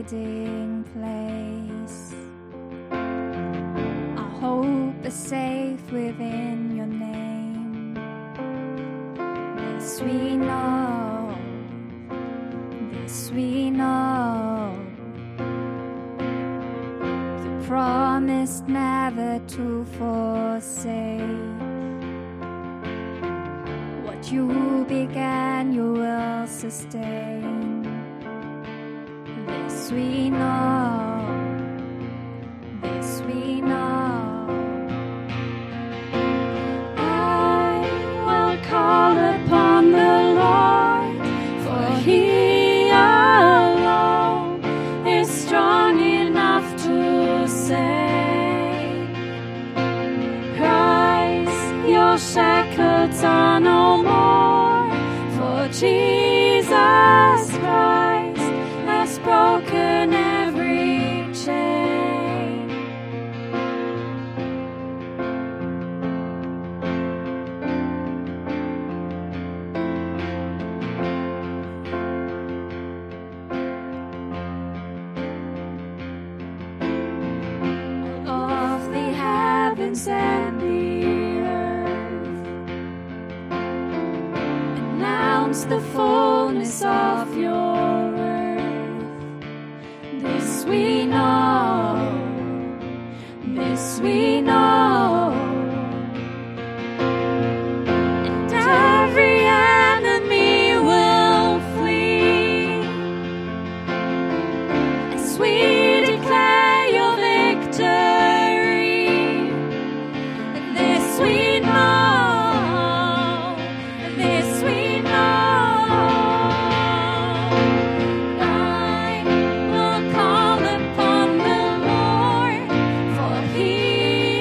hiding place. Our hope is safe within your name. This we know, this we know. You promised never to forsake. What you began, you will sustain. This we know, this we know. I will call upon the Lord, for He alone is strong enough to save. Rise, your shackles are no more, for Jesus Christ has broken every chain. All of the heavens and the earth announce the fullness of your worth. This we know, this we know. And every enemy will flee as we declare your victory. This we know, this we know. I will call upon the Lord, for He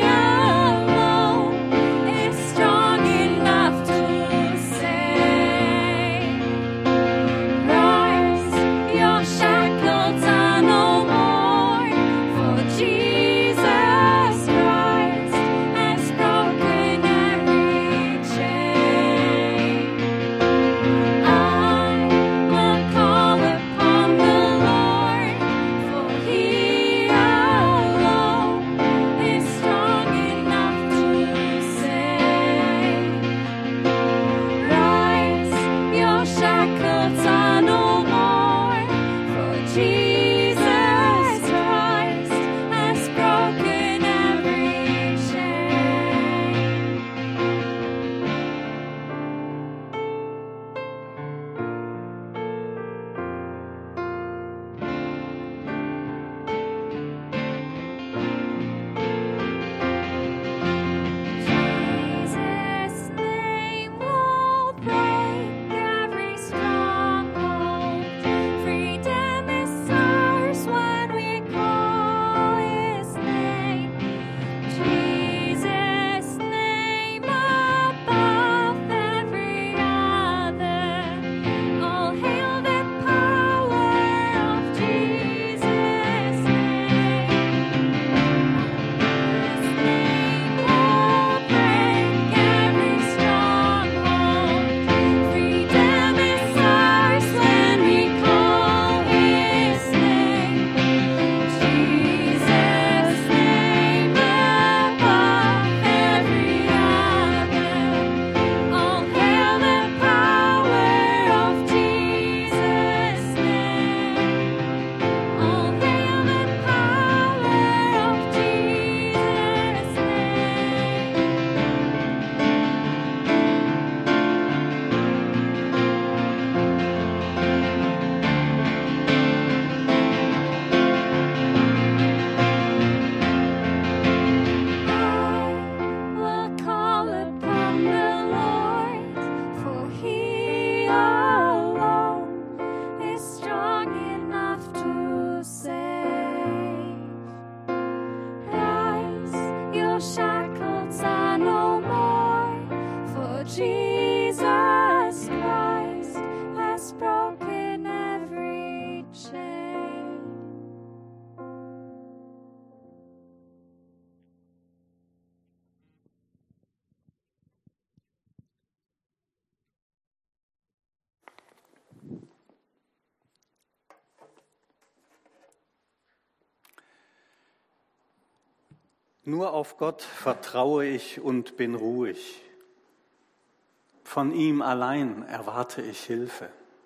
Nur auf Gott vertraue ich und bin ruhig. Von ihm allein erwarte ich Hilfe.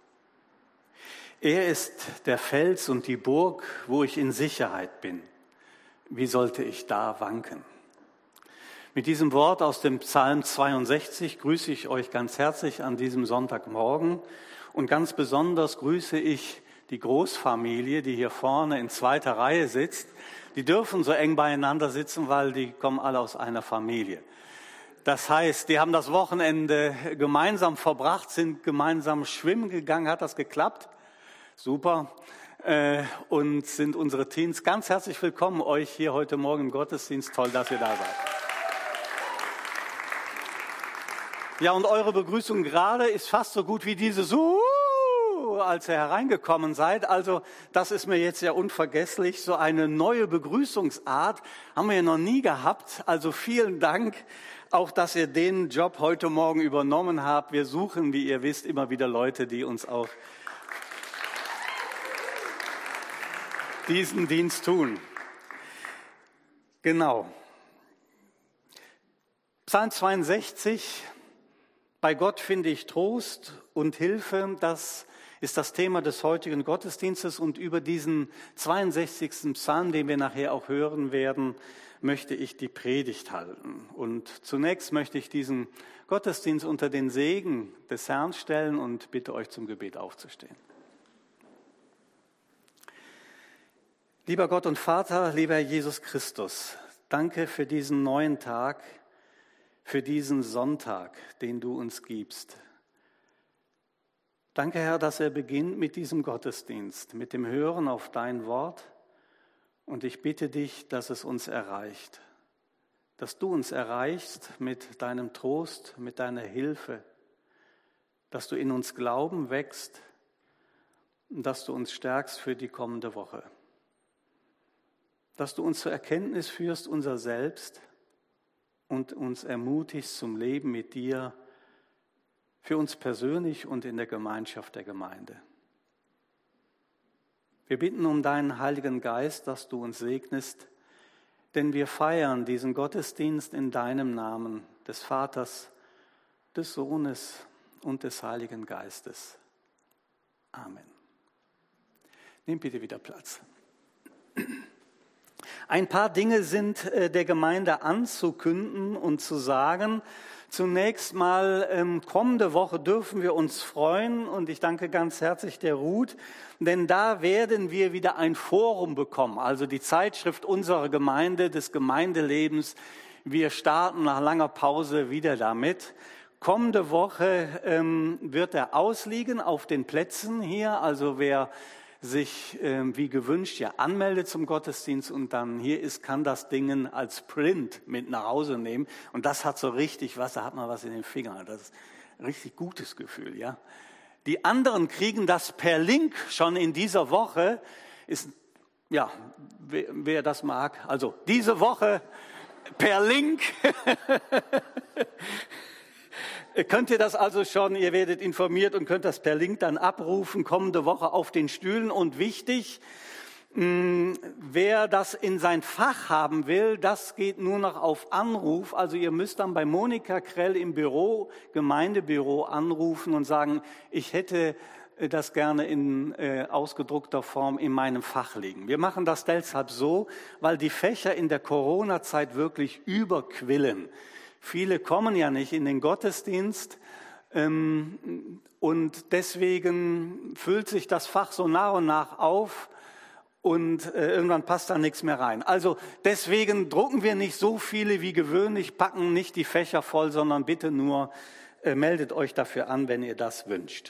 Er ist der Fels und die Burg, wo ich in Sicherheit bin. Wie sollte ich da wanken? Mit diesem Wort aus dem Psalm 62 grüße ich euch ganz herzlich an diesem Sonntagmorgen und ganz besonders grüße ich die Großfamilie, die hier vorne in zweiter Reihe sitzt. Die dürfen so eng beieinander sitzen, weil die kommen alle aus einer Familie. Das heißt, die haben das Wochenende gemeinsam verbracht, sind gemeinsam schwimmen gegangen. Hat das geklappt? Super. Und sind unsere Teens ganz herzlich willkommen, euch hier heute Morgen im Gottesdienst. Toll, dass ihr da seid. Ja, und eure Begrüßung gerade ist fast so gut wie diese als ihr hereingekommen seid. Also das ist mir jetzt ja unvergesslich. So eine neue Begrüßungsart haben wir ja noch nie gehabt. Also vielen Dank, auch dass ihr den Job heute Morgen übernommen habt. Wir suchen, wie ihr wisst, immer wieder Leute, die uns auch diesen Dienst tun. Genau. Psalm 62, bei Gott finde ich Trost und Hilfe, das ist das Thema des heutigen Gottesdienstes und über diesen 62. Psalm, den wir nachher auch hören werden, möchte ich die Predigt halten. Und zunächst möchte ich diesen Gottesdienst unter den Segen des Herrn stellen und bitte euch zum Gebet aufzustehen. Lieber Gott und Vater, lieber Jesus Christus, danke für diesen neuen Tag, für diesen Sonntag, den du uns gibst. Danke, Herr, dass er beginnt mit diesem Gottesdienst, mit dem Hören auf dein Wort. Und ich bitte dich, dass es uns erreicht, dass du uns erreichst mit deinem Trost, mit deiner Hilfe, dass du in uns Glauben wächst und dass du uns stärkst für die kommende Woche. Dass du uns zur Erkenntnis führst, unser Selbst, und uns ermutigst zum Leben mit dir, für uns persönlich und in der Gemeinschaft der Gemeinde. Wir bitten um deinen Heiligen Geist, dass du uns segnest, denn wir feiern diesen Gottesdienst in deinem Namen, des Vaters, des Sohnes und des Heiligen Geistes. Amen. Nehmt bitte wieder Platz. Ein paar Dinge sind der Gemeinde anzukünden und zu sagen. Zunächst mal, kommende Woche dürfen wir uns freuen und ich danke ganz herzlich der Ruth, denn da werden wir wieder ein Forum bekommen, also die Zeitschrift unserer Gemeinde, des Gemeindelebens. Wir starten nach langer Pause wieder damit. Kommende Woche wird er ausliegen auf den Plätzen hier, also wer sich wie gewünscht ja anmeldet zum Gottesdienst und dann hier ist, kann das Ding als Print mit nach Hause nehmen. Und das hat so richtig was, da hat man was in den Fingern. Das ist ein richtig gutes Gefühl, ja. Die anderen kriegen das per Link schon in dieser Woche. Ist, ja, wer das mag, also diese Woche per Link. Könnt ihr das also schon, ihr werdet informiert und könnt das per Link dann abrufen, kommende Woche auf den Stühlen. Und wichtig, wer das in sein Fach haben will, das geht nur noch auf Anruf. Also ihr müsst dann bei Monika Krell im Büro, Gemeindebüro anrufen und sagen, ich hätte das gerne in ausgedruckter Form in meinem Fach liegen. Wir machen das deshalb so, weil die Fächer in der Corona-Zeit wirklich überquillen. Viele kommen ja nicht in den Gottesdienst und deswegen füllt sich das Fach so nach und nach auf und irgendwann passt da nichts mehr rein. Also deswegen drucken wir nicht so viele wie gewöhnlich, packen nicht die Fächer voll, sondern bitte nur meldet euch dafür an, wenn ihr das wünscht.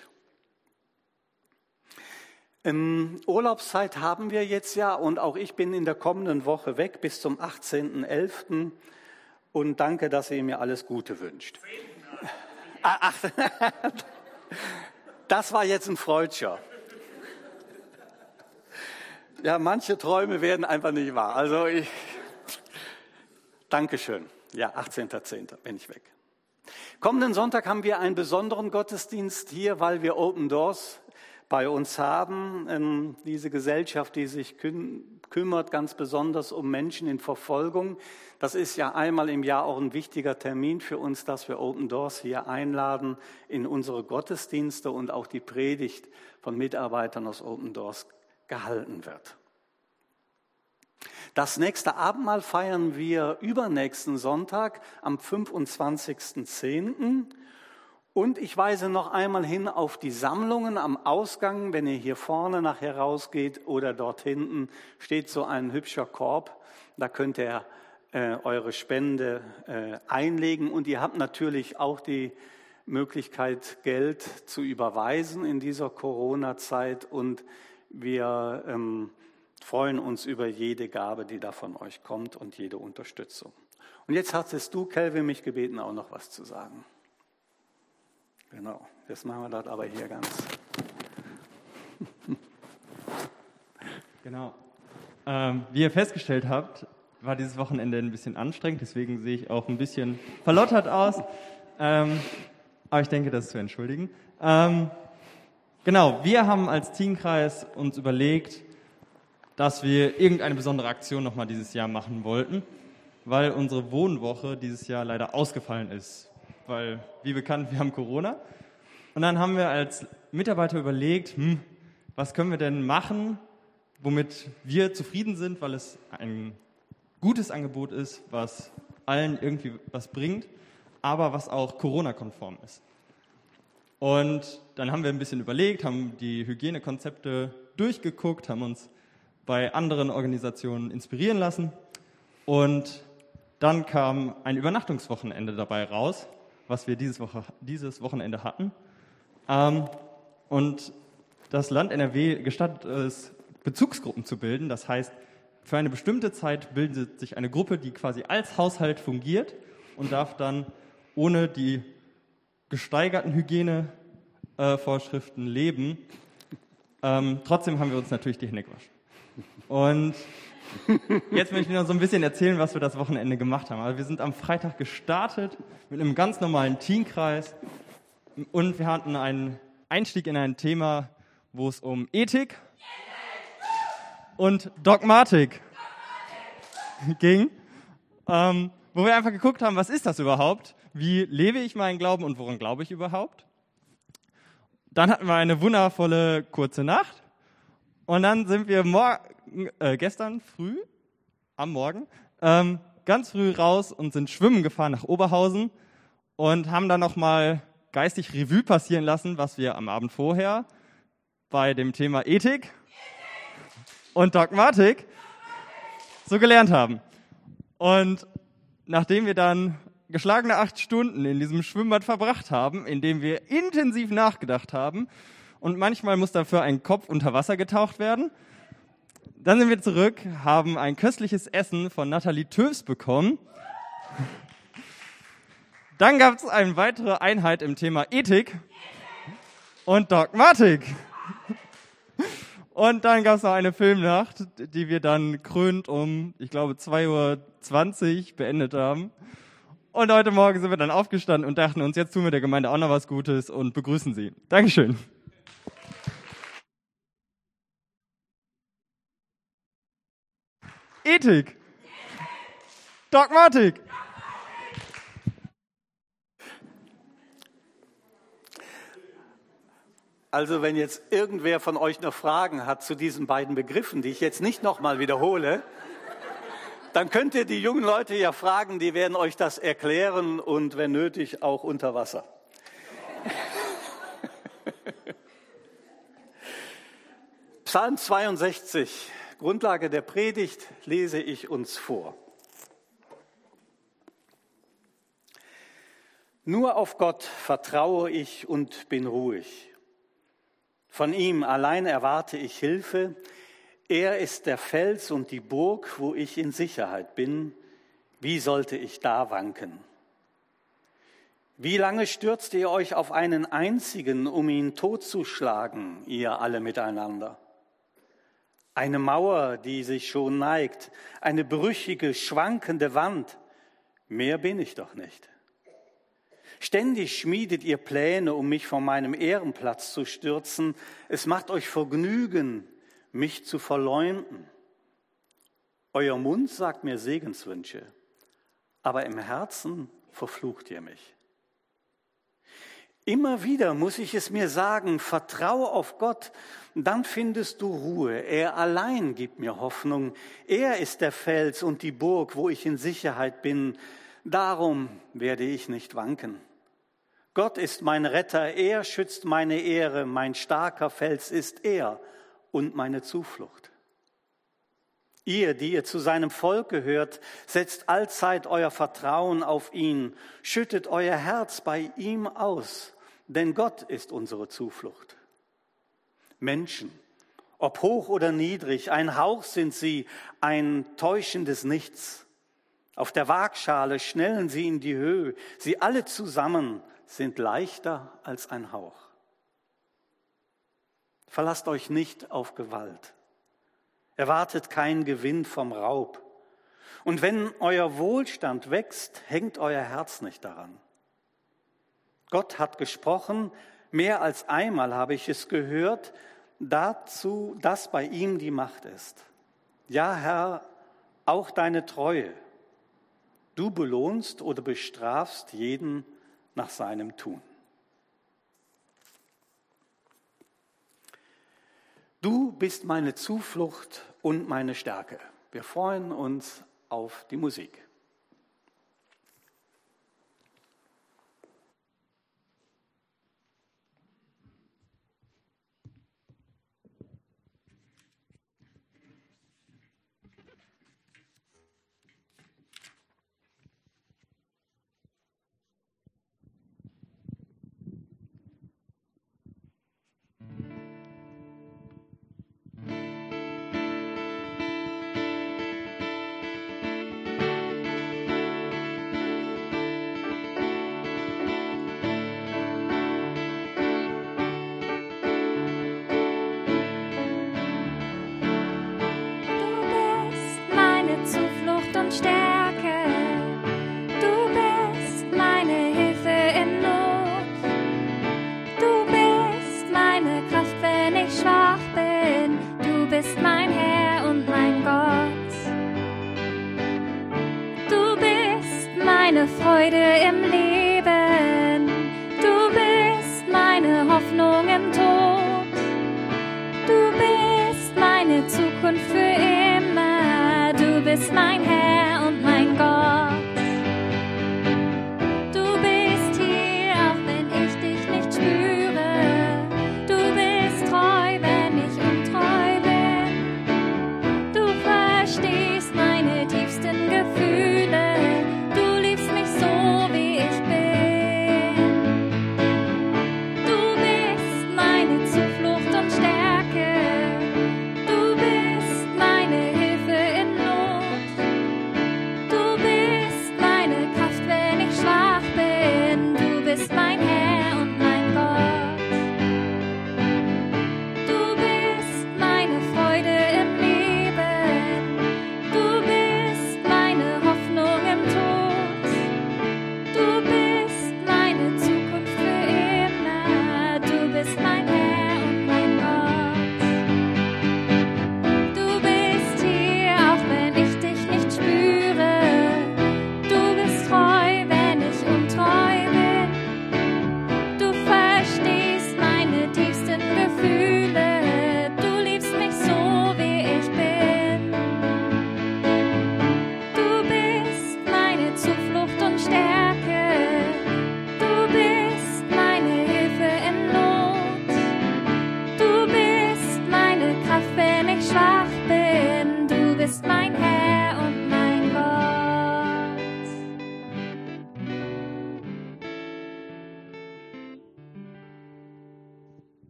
Urlaubszeit haben wir jetzt ja und auch ich bin in der kommenden Woche weg bis zum 18.11. Und danke, dass ihr mir alles Gute wünscht. Ach, das war jetzt ein Freudscher. Ja, manche Träume werden einfach nicht wahr. Also Dankeschön. Ja, 18.10. bin ich weg. Kommenden Sonntag haben wir einen besonderen Gottesdienst hier, weil wir Open Doors bei uns haben. Diese Gesellschaft, die sich kümmert ganz besonders um Menschen in Verfolgung. Das ist ja einmal im Jahr auch ein wichtiger Termin für uns, dass wir Open Doors hier einladen in unsere Gottesdienste und auch die Predigt von Mitarbeitern aus Open Doors gehalten wird. Das nächste Abendmahl feiern wir übernächsten Sonntag am 25.10. Und ich weise noch einmal hin auf die Sammlungen am Ausgang. Wenn ihr hier vorne nachher rausgeht oder dort hinten, steht so ein hübscher Korb. Da könnt ihr eure Spende einlegen. Und ihr habt natürlich auch die Möglichkeit, Geld zu überweisen in dieser Corona-Zeit. Und wir freuen uns über jede Gabe, die da von euch kommt und jede Unterstützung. Und jetzt hattest du, Kelvin, mich gebeten, auch noch was zu sagen. Genau, jetzt machen wir das aber hier ganz. Genau. Wie ihr festgestellt habt, war dieses Wochenende ein bisschen anstrengend, deswegen sehe ich auch ein bisschen verlottert aus. Aber ich denke, das ist zu entschuldigen. Genau, wir haben als Teamkreis uns überlegt, dass wir irgendeine besondere Aktion nochmal dieses Jahr machen wollten, weil unsere Wohnwoche dieses Jahr leider ausgefallen ist. Weil, wie bekannt, wir haben Corona. Und dann haben wir als Mitarbeiter überlegt, was können wir denn machen, womit wir zufrieden sind, weil es ein gutes Angebot ist, was allen irgendwie was bringt, aber was auch Corona-konform ist. Und dann haben wir ein bisschen überlegt, haben die Hygienekonzepte durchgeguckt, haben uns bei anderen Organisationen inspirieren lassen. Und dann kam ein Übernachtungswochenende dabei raus, was wir dieses Wochenende hatten. Und das Land NRW gestattet es, Bezugsgruppen zu bilden. Das heißt, für eine bestimmte Zeit bildet sich eine Gruppe, die quasi als Haushalt fungiert und darf dann ohne die gesteigerten Hygienevorschriften leben. Trotzdem haben wir uns natürlich die Hände gewaschen. Und jetzt möchte ich noch so ein bisschen erzählen, was wir das Wochenende gemacht haben. Also wir sind am Freitag gestartet mit einem ganz normalen Teamkreis und wir hatten einen Einstieg in ein Thema, wo es um Ethik und Dogmatik ging, wo wir einfach geguckt haben, was ist das überhaupt? Wie lebe ich meinen Glauben und woran glaube ich überhaupt? Dann hatten wir eine wundervolle kurze Nacht und dann sind wir gestern früh, am Morgen, ganz früh raus und sind schwimmen gefahren nach Oberhausen und haben dann nochmal geistig Revue passieren lassen, was wir am Abend vorher bei dem Thema Ethik und Dogmatik so gelernt haben. Und nachdem wir dann geschlagene 8 Stunden in diesem Schwimmbad verbracht haben, in dem wir intensiv nachgedacht haben und manchmal muss dafür ein Kopf unter Wasser getaucht werden, dann sind wir zurück, haben ein köstliches Essen von Nathalie Töfs bekommen. Dann gab es eine weitere Einheit im Thema Ethik und Dogmatik. Und dann gab es noch eine Filmnacht, die wir dann krönend um, ich glaube, 2:20 Uhr beendet haben. Und heute Morgen sind wir dann aufgestanden und dachten uns, jetzt tun wir der Gemeinde auch noch was Gutes und begrüßen sie. Dankeschön. Ethik. Dogmatik. Also wenn jetzt irgendwer von euch noch Fragen hat zu diesen beiden Begriffen, die ich jetzt nicht nochmal wiederhole, dann könnt ihr die jungen Leute ja fragen, die werden euch das erklären und wenn nötig auch unter Wasser. Psalm 62, Grundlage der Predigt, lese ich uns vor. Nur auf Gott vertraue ich und bin ruhig. Von ihm allein erwarte ich Hilfe. Er ist der Fels und die Burg, wo ich in Sicherheit bin. Wie sollte ich da wanken? Wie lange stürzt ihr euch auf einen einzigen, um ihn totzuschlagen, ihr alle miteinander? Eine Mauer, die sich schon neigt, eine brüchige, schwankende Wand. Mehr bin ich doch nicht. Ständig schmiedet ihr Pläne, um mich von meinem Ehrenplatz zu stürzen. Es macht euch Vergnügen, mich zu verleumden. Euer Mund sagt mir Segenswünsche, aber im Herzen verflucht ihr mich. Immer wieder muss ich es mir sagen, vertraue auf Gott, dann findest du Ruhe. Er allein gibt mir Hoffnung. Er ist der Fels und die Burg, wo ich in Sicherheit bin. Darum werde ich nicht wanken. Gott ist mein Retter, er schützt meine Ehre, mein starker Fels ist er und meine Zuflucht. Ihr, die ihr zu seinem Volk gehört, setzt allzeit euer Vertrauen auf ihn, schüttet euer Herz bei ihm aus, denn Gott ist unsere Zuflucht. Menschen, ob hoch oder niedrig, ein Hauch sind sie, ein täuschendes Nichts. Auf der Waagschale schnellen sie in die Höhe, sie alle zusammen sind leichter als ein Hauch. Verlasst euch nicht auf Gewalt. Erwartet keinen Gewinn vom Raub. Und wenn euer Wohlstand wächst, hängt euer Herz nicht daran. Gott hat gesprochen, mehr als einmal habe ich es gehört, dazu, dass bei ihm die Macht ist. Ja, Herr, auch deine Treue. Du belohnst oder bestrafst jeden nach seinem Tun. Du bist meine Zuflucht und meine Stärke. Wir freuen uns auf die Musik. meine Freude im Leben. Du bist meine Hoffnung im Tod. Du bist meine Zukunft für immer. Du bist mein Herr und mein Gott. Du bist hier, auch wenn ich dich nicht spüre. Du bist treu, wenn ich untreu bin. Du verstehst meine tiefsten Gefühle. Du liebst mich so, wie ich bin. Du bist meine Zuflucht und Stärke. Du bist meine Hilfe in Not. Du bist meine Kraft, wenn ich schwach bin. Du bist mein Herr und mein Gott. Du bist meine Freude im Leben. Du bist meine Hoffnung im Tod. Du bist meine Zukunft für immer. Du bist mein Herr und mein Gott. Du bist hier, auch wenn ich dich nicht spüre. Du bist treu, wenn ich untreu bin. Du verstehst meine tiefsten Gefühle. Du liebst mich so, wie ich bin. Du bist meine Zuflucht und Stärke. Du bist meine Hilfe in Not. Du bist meine Kraft, wenn ich schwach bin. Du bist mein Herr und mein Gott.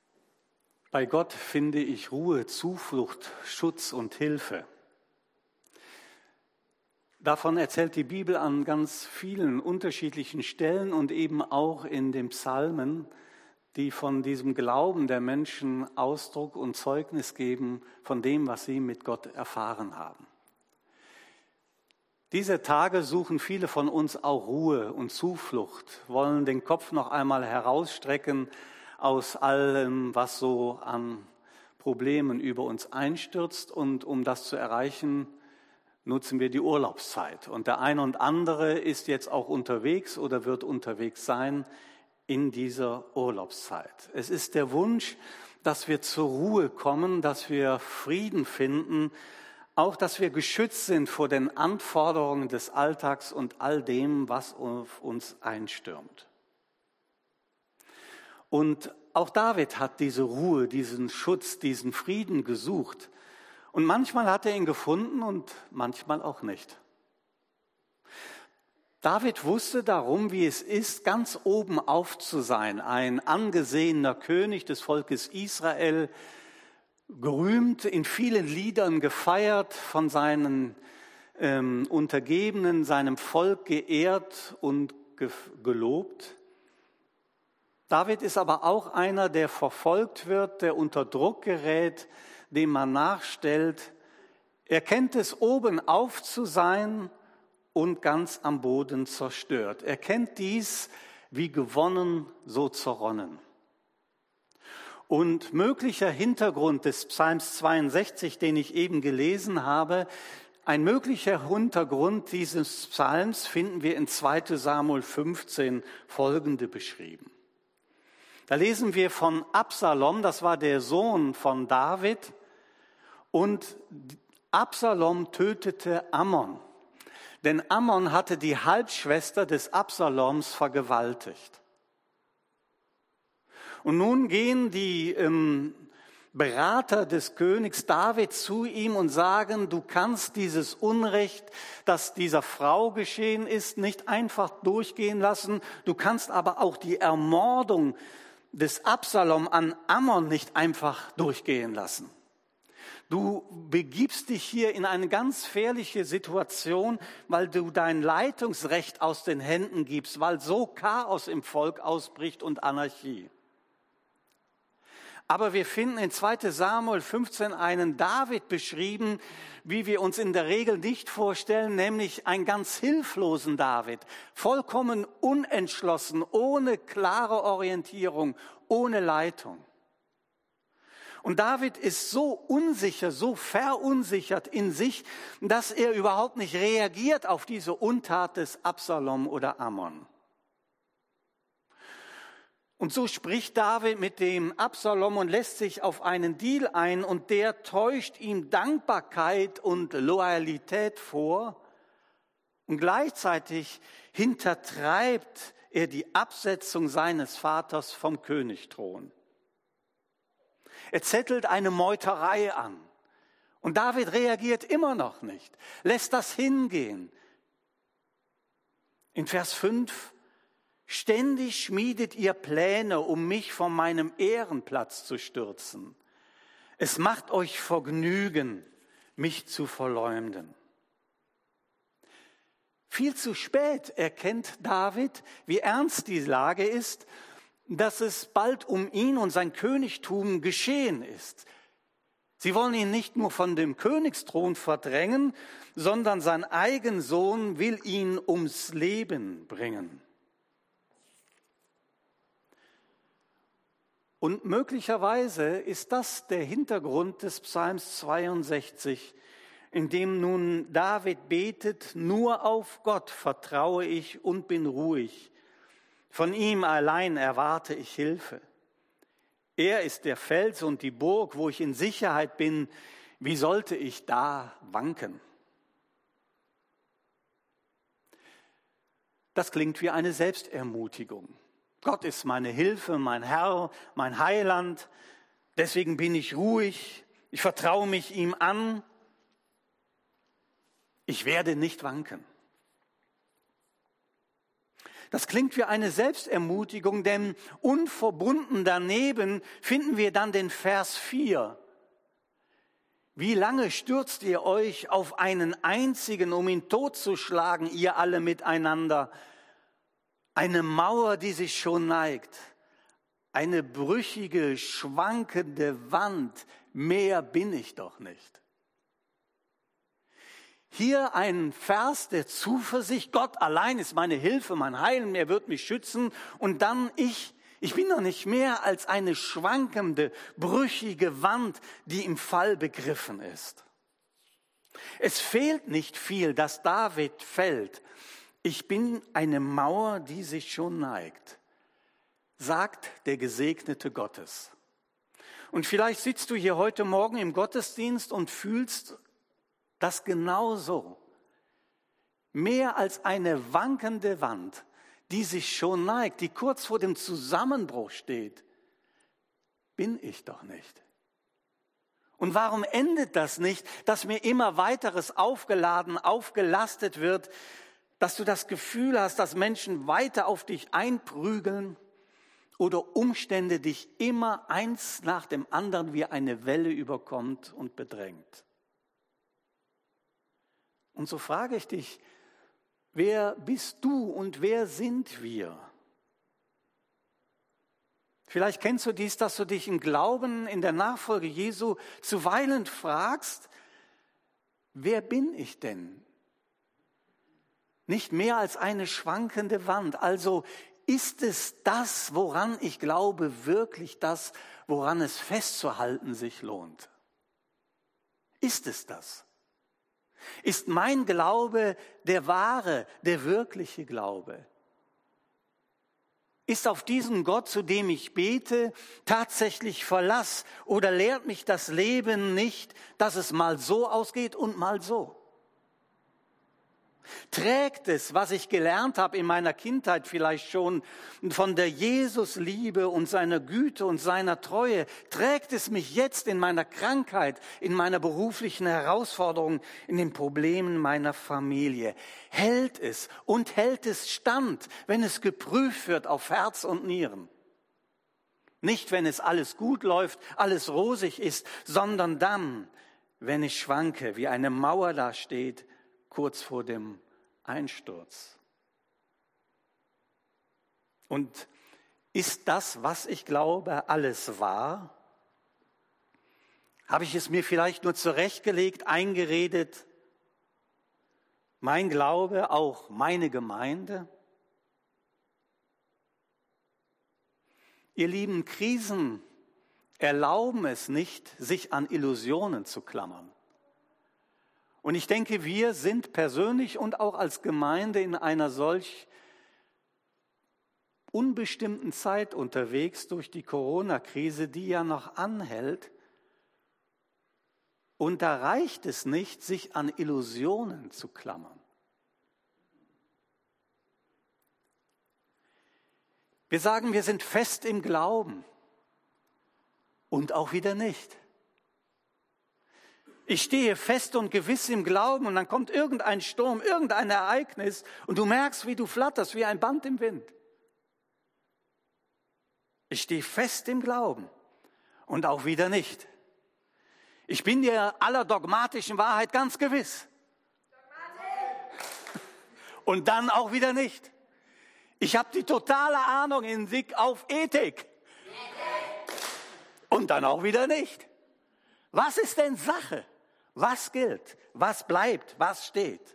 Bei Gott finde ich Ruhe, Zuflucht, Schutz und Hilfe. Davon erzählt die Bibel an ganz vielen unterschiedlichen Stellen und eben auch in den Psalmen, die von diesem Glauben der Menschen Ausdruck und Zeugnis geben von dem, was sie mit Gott erfahren haben. Diese Tage suchen viele von uns auch Ruhe und Zuflucht, wollen den Kopf noch einmal herausstrecken aus allem, was so an Problemen über uns einstürzt. Und um das zu erreichen, nutzen wir die Urlaubszeit. Und der eine und andere ist jetzt auch unterwegs oder wird unterwegs sein in dieser Urlaubszeit. Es ist der Wunsch, dass wir zur Ruhe kommen, dass wir Frieden finden, auch dass wir geschützt sind vor den Anforderungen des Alltags und all dem, was auf uns einstürmt. Und auch David hat diese Ruhe, diesen Schutz, diesen Frieden gesucht. Und manchmal hat er ihn gefunden und manchmal auch nicht. David wusste darum, wie es ist, ganz oben auf zu sein, ein angesehener König des Volkes Israel, gerühmt, in vielen Liedern gefeiert, von seinen Untergebenen, seinem Volk geehrt und gelobt. David ist aber auch einer, der verfolgt wird, der unter Druck gerät, dem man nachstellt. Er kennt es, oben auf zu sein und ganz am Boden zerstört. Er kennt dies, wie gewonnen, so zerronnen. Und möglicher Hintergrund des Psalms 62, den ich eben gelesen habe, ein möglicher Hintergrund dieses Psalms finden wir in 2. Samuel 15 folgende beschrieben. Da lesen wir von Absalom, das war der Sohn von David, und Absalom tötete Ammon. Denn Ammon hatte die Halbschwester des Absaloms vergewaltigt. Und nun gehen die Berater des Königs David zu ihm und sagen, du kannst dieses Unrecht, das dieser Frau geschehen ist, nicht einfach durchgehen lassen. Du kannst aber auch die Ermordung des Absalom an Ammon nicht einfach durchgehen lassen. Du begibst dich hier in eine ganz gefährliche Situation, weil du dein Leitungsrecht aus den Händen gibst, weil so Chaos im Volk ausbricht und Anarchie. Aber wir finden in 2. Samuel 15 einen David beschrieben, wie wir uns in der Regel nicht vorstellen, nämlich einen ganz hilflosen David, vollkommen unentschlossen, ohne klare Orientierung, ohne Leitung. Und David ist so unsicher, so verunsichert in sich, dass er überhaupt nicht reagiert auf diese Untat des Absalom oder Ammon. Und so spricht David mit dem Absalom und lässt sich auf einen Deal ein und der täuscht ihm Dankbarkeit und Loyalität vor und gleichzeitig hintertreibt er die Absetzung seines Vaters vom Königthron. Er zettelt eine Meuterei an und David reagiert immer noch nicht, lässt das hingehen. In Vers 5: Ständig schmiedet ihr Pläne, um mich von meinem Ehrenplatz zu stürzen. Es macht euch Vergnügen, mich zu verleumden. Viel zu spät erkennt David, wie ernst die Lage ist, dass es bald um ihn und sein Königtum geschehen ist. Sie wollen ihn nicht nur von dem Königsthron verdrängen, sondern sein eigener Sohn will ihn ums Leben bringen. Und möglicherweise ist das der Hintergrund des Psalms 62, in dem nun David betet, nur auf Gott vertraue ich und bin ruhig. Von ihm allein erwarte ich Hilfe. Er ist der Fels und die Burg, wo ich in Sicherheit bin. Wie sollte ich da wanken? Das klingt wie eine Selbstermutigung. Gott ist meine Hilfe, mein Herr, mein Heiland. Deswegen bin ich ruhig. Ich vertraue mich ihm an. Ich werde nicht wanken. Das klingt wie eine Selbstermutigung, denn unverbunden daneben finden wir dann den Vers 4. Wie lange stürzt ihr euch auf einen einzigen, um ihn totzuschlagen, ihr alle miteinander? Eine Mauer, die sich schon neigt, eine brüchige, schwankende Wand, mehr bin ich doch nicht. Hier ein Vers der Zuversicht, Gott allein ist meine Hilfe, mein Heil, er wird mich schützen. Und dann ich bin doch nicht mehr als eine schwankende, brüchige Wand, die im Fall begriffen ist. Es fehlt nicht viel, dass David fällt. Ich bin eine Mauer, die sich schon neigt, sagt der Gesegnete Gottes. Und vielleicht sitzt du hier heute Morgen im Gottesdienst und fühlst das genauso. Mehr als eine wankende Wand, die sich schon neigt, die kurz vor dem Zusammenbruch steht, bin ich doch nicht. Und warum endet das nicht, dass mir immer weiteres aufgeladen, aufgelastet wird, dass du das Gefühl hast, dass Menschen weiter auf dich einprügeln oder Umstände dich immer eins nach dem anderen wie eine Welle überkommt und bedrängt. Und so frage ich dich, wer bist du und wer sind wir? Vielleicht kennst du dies, dass du dich im Glauben, in der Nachfolge Jesu zuweilen fragst, wer bin ich denn? Nicht mehr als eine schwankende Wand. Also ist es das, woran ich glaube, wirklich das, woran es festzuhalten sich lohnt? Ist es das? Ist mein Glaube der wahre, der wirkliche Glaube? Ist auf diesen Gott, zu dem ich bete, tatsächlich Verlass? Oder lehrt mich das Leben nicht, dass es mal so ausgeht und mal so? Trägt es, was ich gelernt habe in meiner Kindheit vielleicht schon, von der Jesusliebe und seiner Güte und seiner Treue, trägt es mich jetzt in meiner Krankheit, in meiner beruflichen Herausforderung, in den Problemen meiner Familie? Hält es und hält es stand, wenn es geprüft wird auf Herz und Nieren? Nicht, wenn es alles gut läuft, alles rosig ist, sondern dann, wenn ich schwanke, wie eine Mauer da steht, kurz vor dem Einsturz. Und ist das, was ich glaube, alles wahr? Habe ich es mir vielleicht nur zurechtgelegt, eingeredet? Mein Glaube, auch meine Gemeinde? Ihr lieben, Krisen erlauben es nicht, sich an Illusionen zu klammern. Und ich denke, wir sind persönlich und auch als Gemeinde in einer solch unbestimmten Zeit unterwegs durch die Corona-Krise, die ja noch anhält. Und da reicht es nicht, sich an Illusionen zu klammern. Wir sagen, wir sind fest im Glauben und auch wieder nicht. Ich stehe fest und gewiss im Glauben und dann kommt irgendein Sturm, irgendein Ereignis und du merkst, wie du flatterst, wie ein Band im Wind. Ich stehe fest im Glauben und auch wieder nicht. Ich bin dir aller dogmatischen Wahrheit ganz gewiss. Und dann auch wieder nicht. Ich habe die totale Ahnung in Blick auf Ethik. Und dann auch wieder nicht. Was ist denn Sache? Was gilt? Was bleibt? Was steht?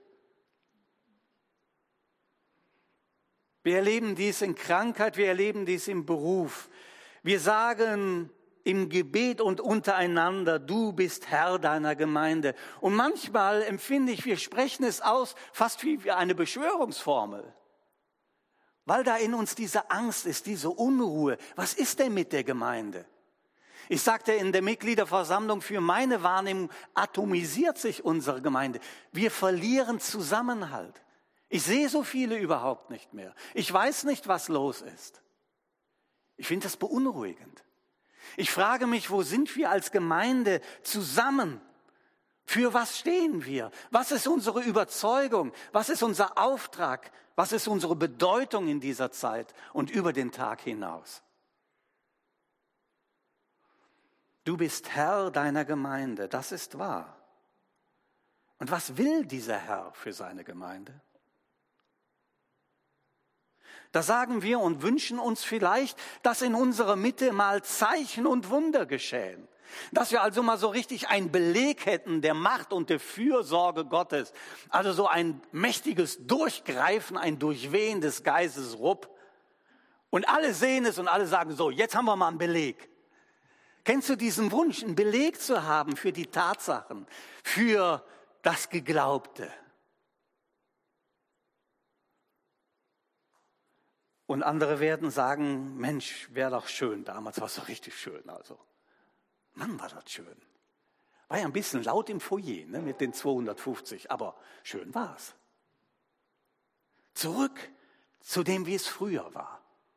Wir erleben dies in Krankheit, wir erleben dies im Beruf. Wir sagen im Gebet und untereinander, du bist Herr deiner Gemeinde. Und manchmal empfinde ich, wir sprechen es aus, fast wie eine Beschwörungsformel. Weil da in uns diese Angst ist, diese Unruhe. Was ist denn mit der Gemeinde? Ich sagte in der Mitgliederversammlung, für meine Wahrnehmung atomisiert sich unsere Gemeinde. Wir verlieren Zusammenhalt. Ich sehe so viele überhaupt nicht mehr. Ich weiß nicht, was los ist. Ich finde das beunruhigend. Ich frage mich, wo sind wir als Gemeinde zusammen? Für was stehen wir? Was ist unsere Überzeugung? Was ist unser Auftrag? Was ist unsere Bedeutung in dieser Zeit und über den Tag hinaus? Du bist Herr deiner Gemeinde, das ist wahr. Und was will dieser Herr für seine Gemeinde? Da sagen wir und wünschen uns vielleicht, dass in unserer Mitte mal Zeichen und Wunder geschehen. Dass wir also mal so richtig einen Beleg hätten der Macht und der Fürsorge Gottes. Also so ein mächtiges Durchgreifen, ein Durchwehen des Geistes Rupp. Und alle sehen es und alle sagen so, jetzt haben wir mal einen Beleg. Kennst du diesen Wunsch, einen Beleg zu haben für die Tatsachen, für das Geglaubte? Und andere werden sagen, Mensch, wäre doch schön, damals war es doch richtig schön. Also, Mann, war das schön. War ja ein bisschen laut im Foyer, ne, mit den 250, aber schön war es. Zurück zu dem, wie es früher war.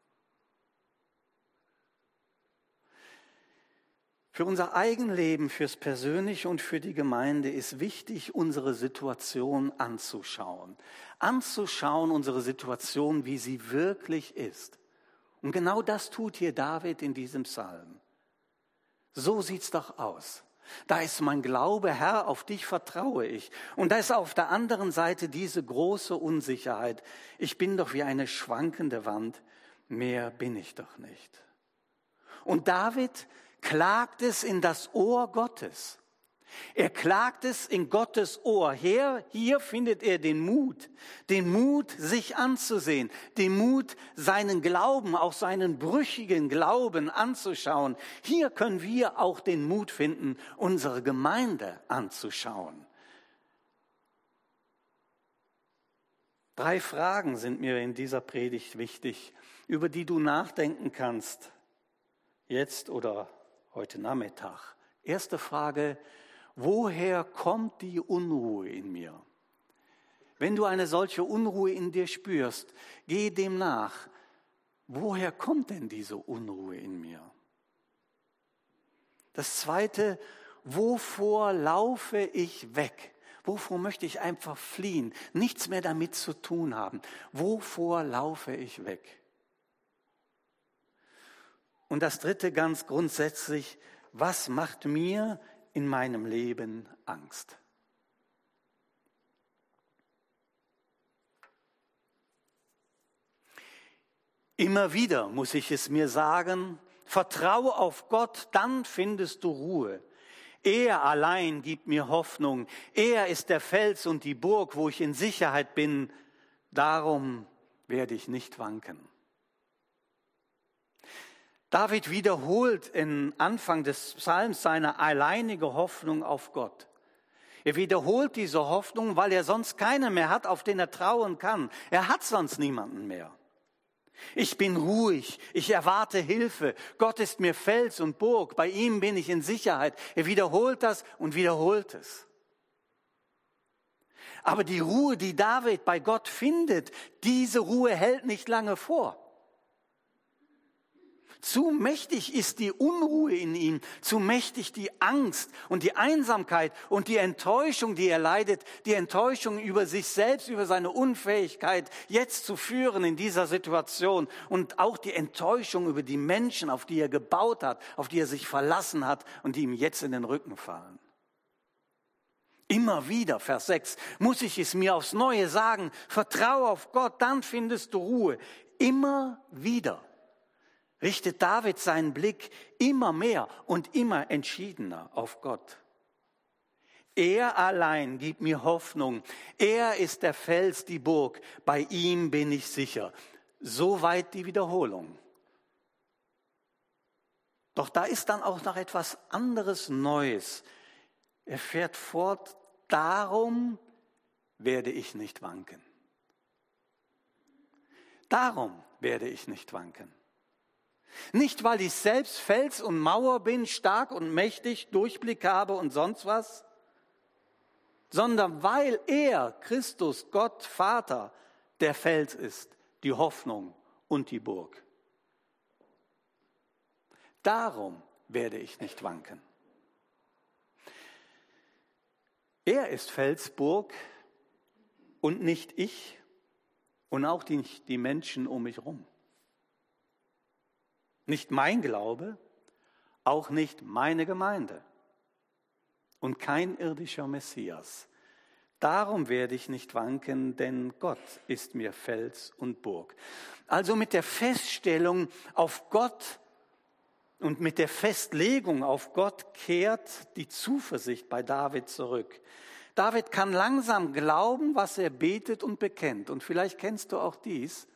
Für unser Eigenleben, fürs Persönliche und für die Gemeinde ist wichtig, unsere Situation anzuschauen. Anzuschauen, unsere Situation, wie sie wirklich ist. Und genau das tut hier David in diesem Psalm. So sieht's doch aus. Da ist mein Glaube, Herr, auf dich vertraue ich. Und da ist auf der anderen Seite diese große Unsicherheit. Ich bin doch wie eine schwankende Wand, mehr bin ich doch nicht. Und David klagt es in das Ohr Gottes. Er klagt es in Gottes Ohr. Hier findet er den Mut, sich anzusehen, den Mut, seinen Glauben, auch seinen brüchigen Glauben anzuschauen. Hier können wir auch den Mut finden, unsere Gemeinde anzuschauen. 3 Fragen sind mir in dieser Predigt wichtig, über die du nachdenken kannst, jetzt oder heute Nachmittag. Erste Frage: Woher kommt die Unruhe in mir? Wenn du eine solche Unruhe in dir spürst, geh dem nach. Woher kommt denn diese Unruhe in mir? Das Zweite: Wovor laufe ich weg? Wovor möchte ich einfach fliehen? Nichts mehr damit zu tun haben. Wovor laufe ich weg? Und das Dritte ganz grundsätzlich: Was macht mir in meinem Leben Angst? Immer wieder muss ich es mir sagen, vertraue auf Gott, dann findest du Ruhe. Er allein gibt mir Hoffnung. Er ist der Fels und die Burg, wo ich in Sicherheit bin. Darum werde ich nicht wanken. David wiederholt im Anfang des Psalms seine alleinige Hoffnung auf Gott. Er wiederholt diese Hoffnung, weil er sonst keinen mehr hat, auf den er trauen kann. Er hat sonst niemanden mehr. Ich bin ruhig, ich erwarte Hilfe. Gott ist mir Fels und Burg, bei ihm bin ich in Sicherheit. Er wiederholt das und wiederholt es. Aber die Ruhe, die David bei Gott findet, diese Ruhe hält nicht lange vor. Zu mächtig ist die Unruhe in ihm, zu mächtig die Angst und die Einsamkeit und die Enttäuschung, die er leidet, die Enttäuschung über sich selbst, über seine Unfähigkeit, jetzt zu führen in dieser Situation und auch die Enttäuschung über die Menschen, auf die er gebaut hat, auf die er sich verlassen hat und die ihm jetzt in den Rücken fallen. Immer wieder, Vers 6, muss ich es mir aufs Neue sagen: Vertraue auf Gott, dann findest du Ruhe. Immer wieder richtet David seinen Blick immer mehr und immer entschiedener auf Gott. Er allein gibt mir Hoffnung. Er ist der Fels, die Burg. Bei ihm bin ich sicher. Soweit die Wiederholung. Doch da ist dann auch noch etwas anderes Neues. Er fährt fort: Darum werde ich nicht wanken. Darum werde ich nicht wanken. Nicht, weil ich selbst Fels und Mauer bin, stark und mächtig, Durchblick habe und sonst was, sondern weil er, Christus, Gott, Vater, der Fels ist, die Hoffnung und die Burg. Darum werde ich nicht wanken. Er ist Fels, Burg und nicht ich und auch nicht die Menschen um mich herum. Nicht mein Glaube, auch nicht meine Gemeinde und kein irdischer Messias. Darum werde ich nicht wanken, denn Gott ist mir Fels und Burg. Also mit der Feststellung auf Gott und mit der Festlegung auf Gott kehrt die Zuversicht bei David zurück. David kann langsam glauben, was er betet und bekennt. Und vielleicht kennst du auch dies,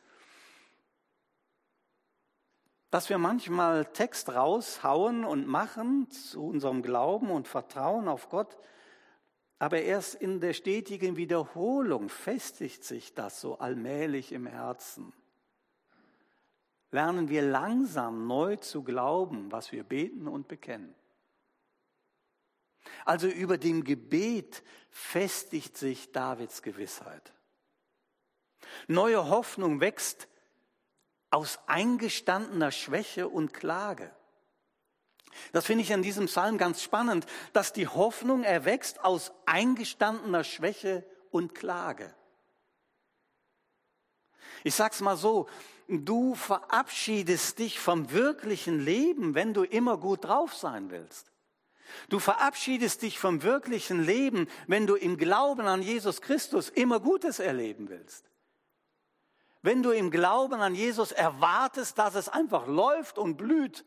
dass wir manchmal Text raushauen und machen zu unserem Glauben und Vertrauen auf Gott, aber erst in der stetigen Wiederholung festigt sich das so allmählich im Herzen. Lernen wir langsam neu zu glauben, was wir beten und bekennen. Also über dem Gebet festigt sich Davids Gewissheit. Neue Hoffnung wächst aus eingestandener Schwäche und Klage. Das finde ich an diesem Psalm ganz spannend, dass die Hoffnung erwächst aus eingestandener Schwäche und Klage. Ich sag's mal so, du verabschiedest dich vom wirklichen Leben, wenn du immer gut drauf sein willst. Du verabschiedest dich vom wirklichen Leben, wenn du im Glauben an Jesus Christus immer Gutes erleben willst. Wenn du im Glauben an Jesus erwartest, dass es einfach läuft und blüht,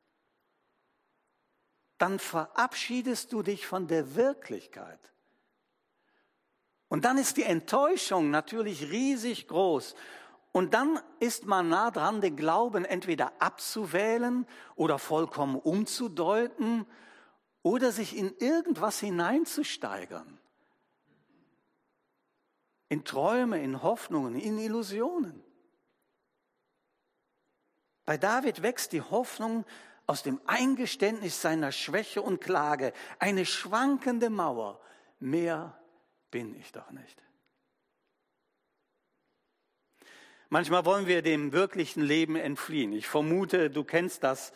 dann verabschiedest du dich von der Wirklichkeit. Und dann ist die Enttäuschung natürlich riesig groß. Und dann ist man nah dran, den Glauben entweder abzuwählen oder vollkommen umzudeuten oder sich in irgendwas hineinzusteigern. In Träume, in Hoffnungen, in Illusionen. Bei David wächst die Hoffnung aus dem Eingeständnis seiner Schwäche und Klage. Eine schwankende Mauer. Mehr bin ich doch nicht. Manchmal wollen wir dem wirklichen Leben entfliehen. Ich vermute, du kennst das,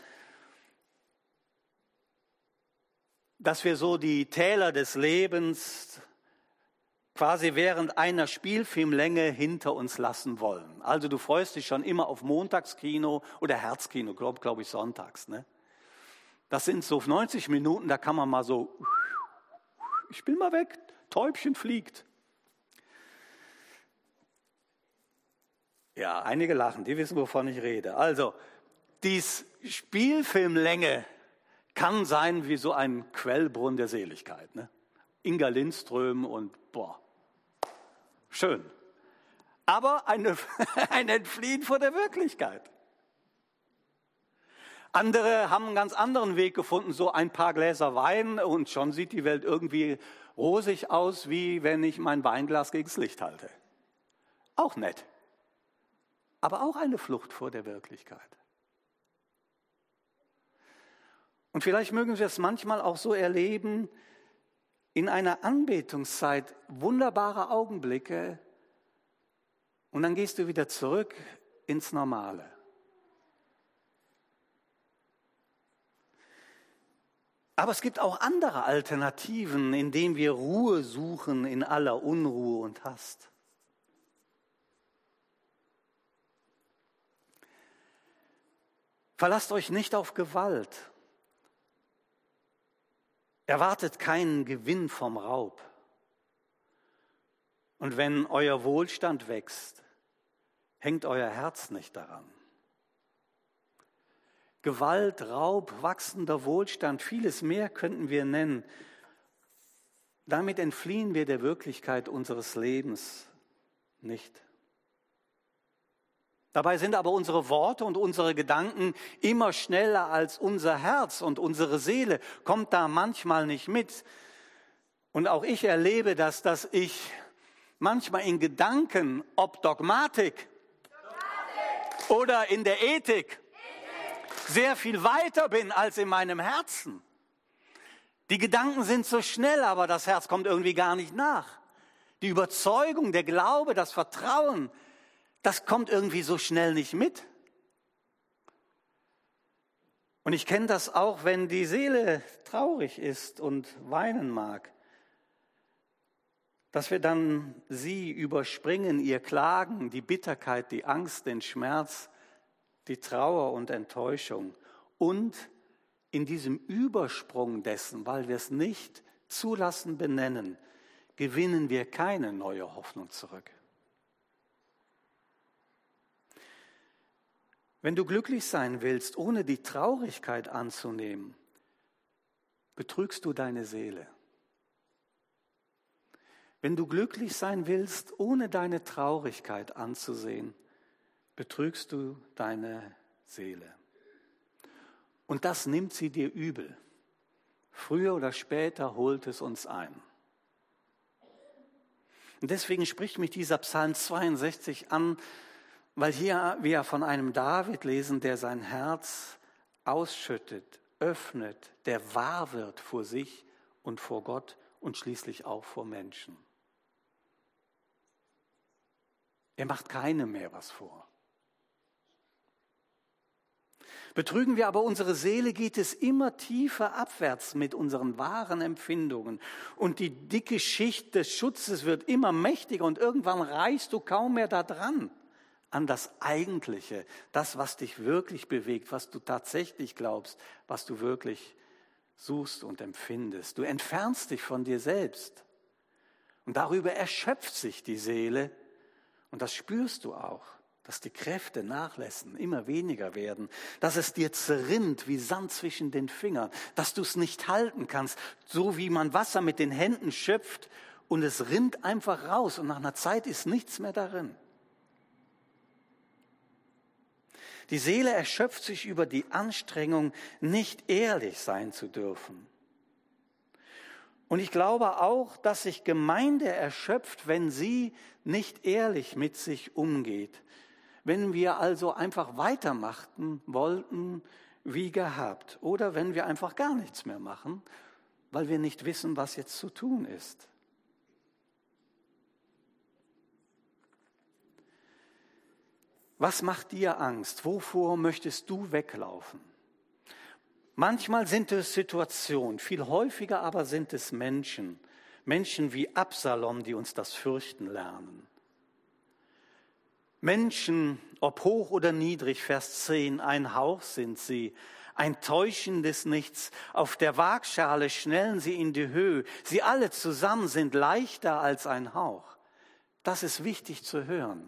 dass wir so die Täler des Lebens quasi während einer Spielfilmlänge hinter uns lassen wollen. Also du freust dich schon immer auf Montagskino oder Herzkino, glaube ich sonntags. Ne? Das sind so 90 Minuten, da kann man mal so, ich bin mal weg, Täubchen fliegt. Ja, einige lachen, die wissen, wovon ich rede. Also, dies Spielfilmlänge kann sein wie so ein Quellbrunnen der Seligkeit. Ne? Inga Lindström und schön. Aber ein Entfliehen vor der Wirklichkeit. Andere haben einen ganz anderen Weg gefunden, so ein paar Gläser Wein und schon sieht die Welt irgendwie rosig aus, wie wenn ich mein Weinglas gegens Licht halte. Auch nett. Aber auch eine Flucht vor der Wirklichkeit. Und vielleicht mögen wir es manchmal auch so erleben, in einer Anbetungszeit wunderbare Augenblicke und dann gehst du wieder zurück ins Normale. Aber es gibt auch andere Alternativen, in denen wir Ruhe suchen in aller Unruhe und Hast. Verlasst euch nicht auf Gewalt. Erwartet keinen Gewinn vom Raub. Und wenn euer Wohlstand wächst, hängt euer Herz nicht daran. Gewalt, Raub, wachsender Wohlstand, vieles mehr könnten wir nennen. Damit entfliehen wir der Wirklichkeit unseres Lebens nicht. Dabei sind aber unsere Worte und unsere Gedanken immer schneller als unser Herz und unsere Seele kommt da manchmal nicht mit. Und auch ich erlebe das, dass ich manchmal in Gedanken, ob Dogmatik oder in der Ethik, sehr viel weiter bin als in meinem Herzen. Die Gedanken sind so schnell, aber das Herz kommt irgendwie gar nicht nach. Die Überzeugung, der Glaube, das Vertrauen, das kommt irgendwie so schnell nicht mit. Und ich kenne das auch, wenn die Seele traurig ist und weinen mag, dass wir dann sie überspringen, ihr Klagen, die Bitterkeit, die Angst, den Schmerz, die Trauer und Enttäuschung und in diesem Übersprung dessen, weil wir es nicht zulassen, benennen, gewinnen wir keine neue Hoffnung zurück. Wenn du glücklich sein willst, ohne die Traurigkeit anzunehmen, betrügst du deine Seele. Wenn du glücklich sein willst, ohne deine Traurigkeit anzusehen, betrügst du deine Seele. Und das nimmt sie dir übel. Früher oder später holt es uns ein. Und deswegen spricht mich dieser Psalm 62 an, weil hier wir von einem David lesen, der sein Herz ausschüttet, öffnet, der wahr wird vor sich und vor Gott und schließlich auch vor Menschen. Er macht keinem mehr was vor. Betrügen wir aber unsere Seele, geht es immer tiefer abwärts mit unseren wahren Empfindungen. Und die dicke Schicht des Schutzes wird immer mächtiger und irgendwann reichst du kaum mehr da dran, an das Eigentliche, das, was dich wirklich bewegt, was du tatsächlich glaubst, was du wirklich suchst und empfindest. Du entfernst dich von dir selbst. Und darüber erschöpft sich die Seele. Und das spürst du auch, dass die Kräfte nachlassen, immer weniger werden, dass es dir zerrinnt wie Sand zwischen den Fingern, dass du es nicht halten kannst, so wie man Wasser mit den Händen schöpft und es rinnt einfach raus und nach einer Zeit ist nichts mehr darin. Die Seele erschöpft sich über die Anstrengung, nicht ehrlich sein zu dürfen. Und ich glaube auch, dass sich Gemeinde erschöpft, wenn sie nicht ehrlich mit sich umgeht. Wenn wir also einfach weitermachen wollten wie gehabt. Oder wenn wir einfach gar nichts mehr machen, weil wir nicht wissen, was jetzt zu tun ist. Was macht dir Angst? Wovor möchtest du weglaufen? Manchmal sind es Situationen, viel häufiger aber sind es Menschen. Menschen wie Absalom, die uns das Fürchten lernen. Menschen, ob hoch oder niedrig, Vers 10, ein Hauch sind sie, ein täuschendes Nichts. Auf der Waagschale schnellen sie in die Höhe. Sie alle zusammen sind leichter als ein Hauch. Das ist wichtig zu hören.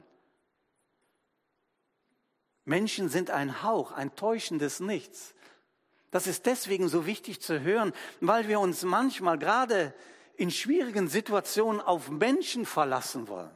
Menschen sind ein Hauch, ein täuschendes Nichts. Das ist deswegen so wichtig zu hören, weil wir uns manchmal gerade in schwierigen Situationen auf Menschen verlassen wollen.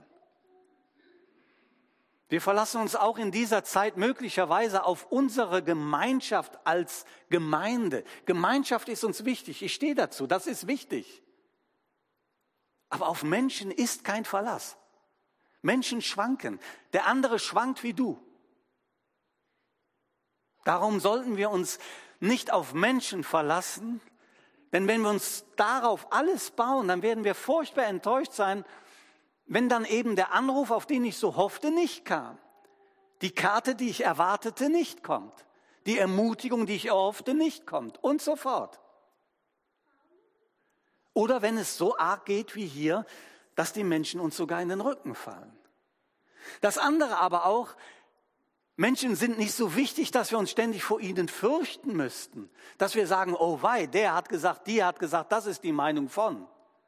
Wir verlassen uns auch in dieser Zeit möglicherweise auf unsere Gemeinschaft als Gemeinde. Gemeinschaft ist uns wichtig, ich stehe dazu, das ist wichtig. Aber auf Menschen ist kein Verlass. Menschen schwanken, der andere schwankt wie du. Darum sollten wir uns nicht auf Menschen verlassen, denn wenn wir uns darauf alles bauen, dann werden wir furchtbar enttäuscht sein, wenn dann eben der Anruf, auf den ich so hoffte, nicht kam. Die Karte, die ich erwartete, nicht kommt. Die Ermutigung, die ich erhoffte, nicht kommt und so fort. Oder wenn es so arg geht wie hier, dass die Menschen uns sogar in den Rücken fallen. Das andere aber auch, Menschen sind nicht so wichtig, dass wir uns ständig vor ihnen fürchten müssten. Dass wir sagen, oh wei, der hat gesagt, die hat gesagt, das ist die Meinung von.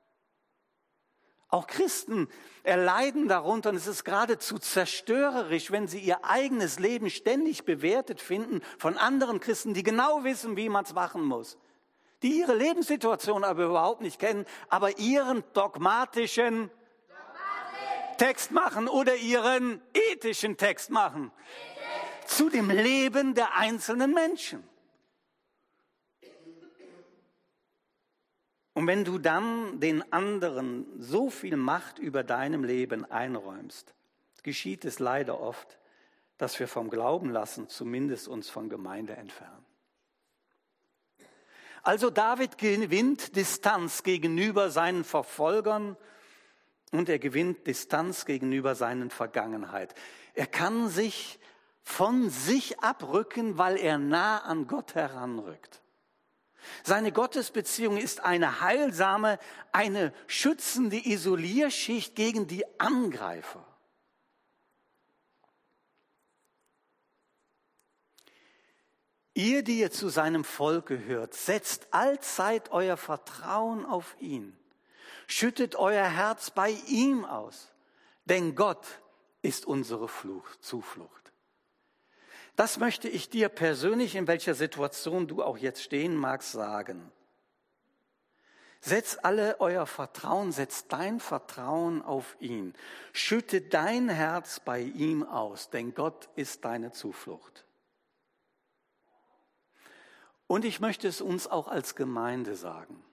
Auch Christen erleiden darunter und es ist geradezu zerstörerisch, wenn sie ihr eigenes Leben ständig bewertet finden von anderen Christen, die genau wissen, wie man es machen muss. Die ihre Lebenssituation aber überhaupt nicht kennen, aber ihren dogmatischen Text machen oder ihren ethischen Text machen. Zu dem Leben der einzelnen Menschen. Und wenn du dann den anderen so viel Macht über deinem Leben einräumst, geschieht es leider oft, dass wir vom Glauben lassen, zumindest uns von Gemeinde entfernen. Also David gewinnt Distanz gegenüber seinen Verfolgern und er gewinnt Distanz gegenüber seinen Vergangenheit. Er kann sich von sich abrücken, weil er nah an Gott heranrückt. Seine Gottesbeziehung ist eine heilsame, eine schützende Isolierschicht gegen die Angreifer. Ihr, die ihr zu seinem Volk gehört, setzt allzeit euer Vertrauen auf ihn. Schüttet euer Herz bei ihm aus, denn Gott ist unsere Zuflucht. Das möchte ich dir persönlich, in welcher Situation du auch jetzt stehen magst, sagen. Setzt dein Vertrauen auf ihn. Schütte dein Herz bei ihm aus, denn Gott ist deine Zuflucht. Und ich möchte es uns auch als Gemeinde sagen.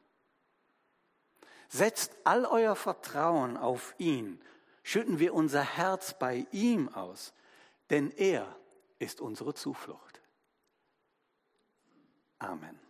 Setzt all euer Vertrauen auf ihn, schütten wir unser Herz bei ihm aus, denn er ist unsere Zuflucht. Amen.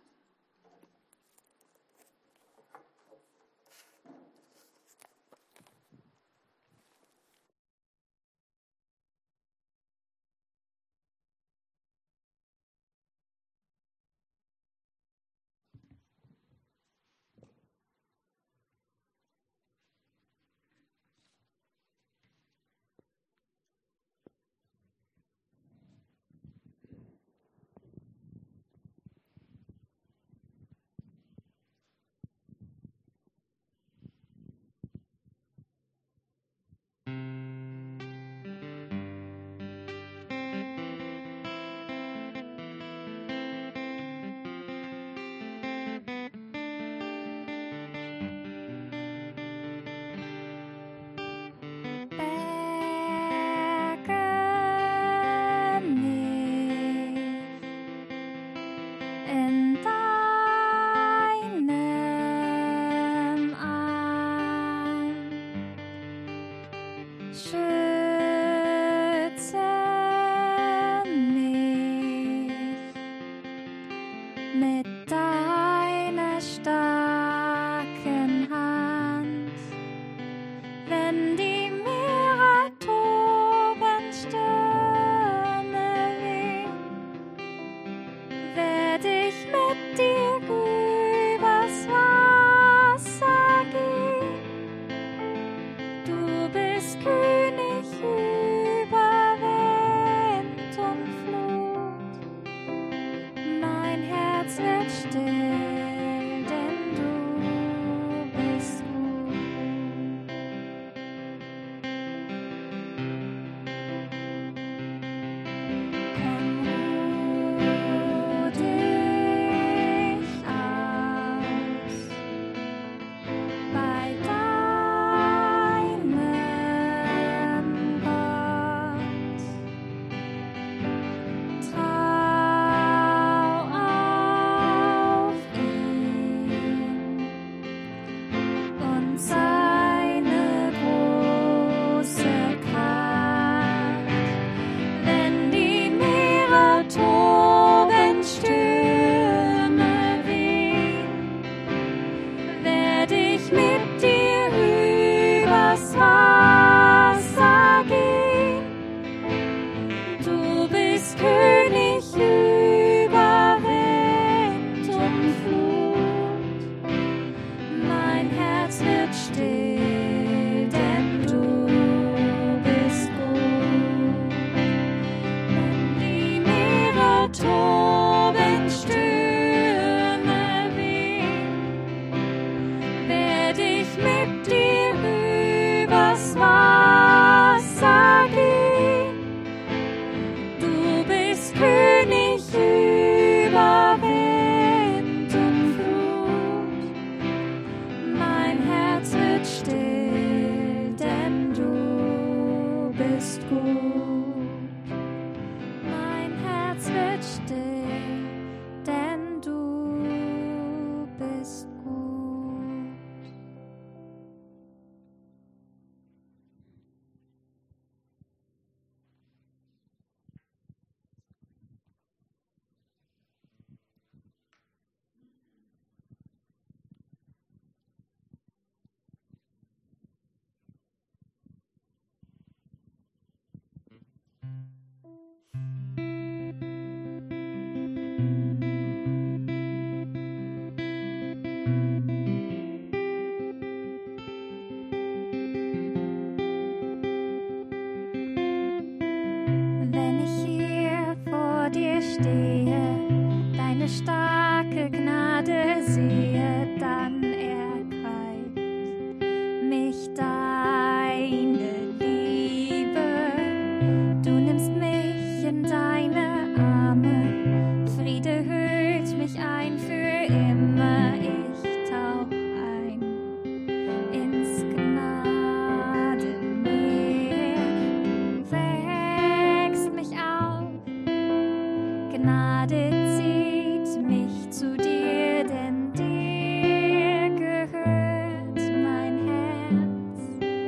starke Gnade sehe, dann ergreift mich deine Liebe. Du nimmst mich in deine Arme, Friede hüllt mich ein für immer. Ich tauch ein ins Gnadenmeer. Du wächst mich auf, Gnade zieht mich zu dir, denn dir gehört mein Herz.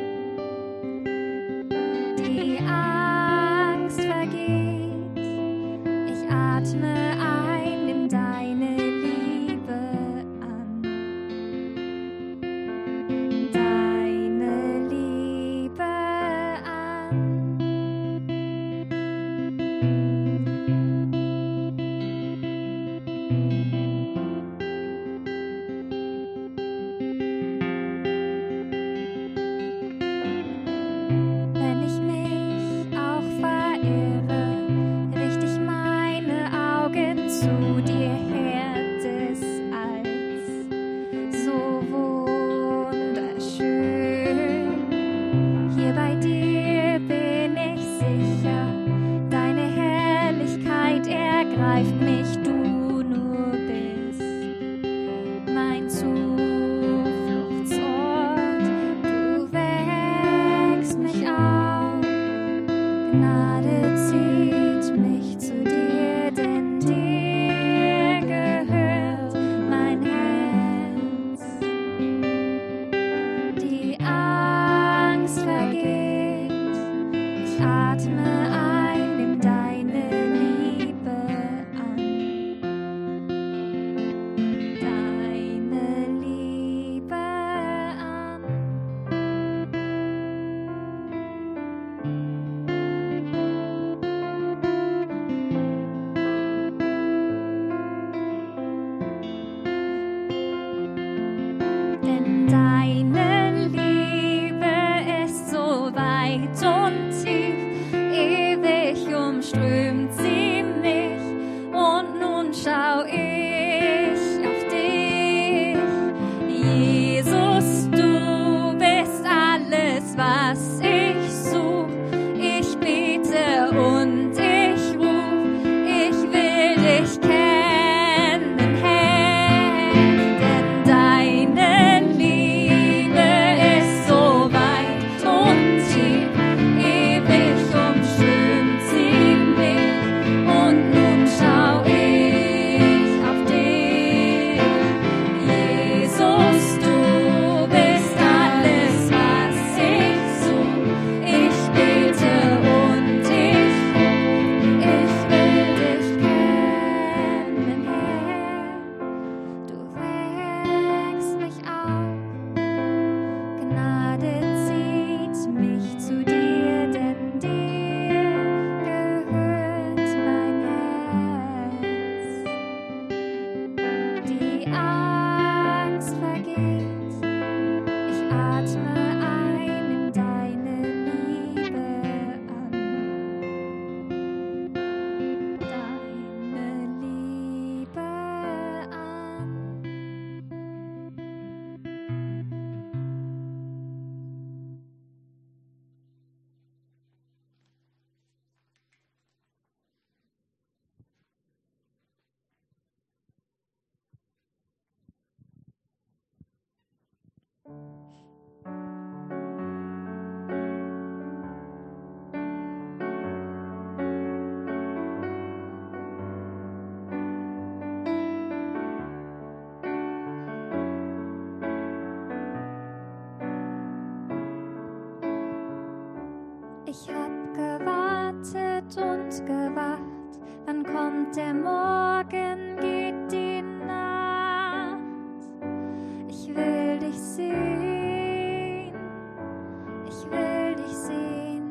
Die Angst vergeht, ich atme ein, nimm deine Liebe an. Deine Liebe an. Wenn ich mich auch verirre, richte ich meine Augen zu dir her, des Alls so wunderschön. Hier bei dir bin ich sicher, deine Herrlichkeit ergreift mich, du nur bist mein Zufluchtsort. Du wächst mich auf, Gnade zieht mich zu dir, denn dir gehört mein Herz. Die Angst vergeht, ich atme ein, nimm deine Liebe an. Deine Liebe an. Denn deine Liebe ist so weit und tief, ewig umströmt sie mich. Und nun schau ich auf dich, Jesus, du bist alles, was ich such. Ich bete und ich ruf, ich will dich kennen, Herr. Denn deine Liebe ist so weit und tief, ewig umströmt sie mich. Und nun schau ich auf dich, Jesus, du bist alles, was ich such. Ich bete und ich ruf, ich will dich kennen, Herr. Du wächst mich auf, Gnade zieht mich zu dir, denn dir gehört mein Herz. Die Angst vergeht, ich atme ein, nimm deine Liebe an. Deine Liebe an. Ich hab gewartet und gewacht, wann kommt der Morgen, geht die Nacht. Ich will dich sehen, ich will dich sehen.